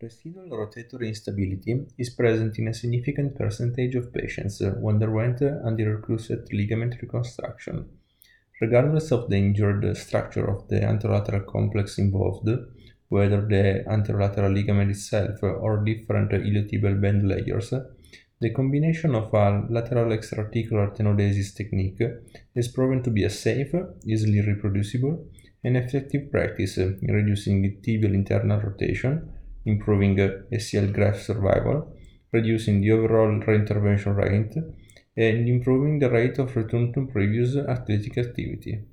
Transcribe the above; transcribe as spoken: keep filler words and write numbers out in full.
Residual rotatory instability is present in a significant percentage of patients who underwent anterocruciate ligament reconstruction. Regardless of the injured structure of the anterolateral complex involved, whether the anterolateral ligament itself or different iliotibial band layers, the combination of a lateral extraarticular tenodesis technique has proven to be a safe, easily reproducible, and effective practice in reducing tibial internal rotation, improving A C L graft survival, reducing the overall reintervention rate, and improving the rate of return to previous athletic activity.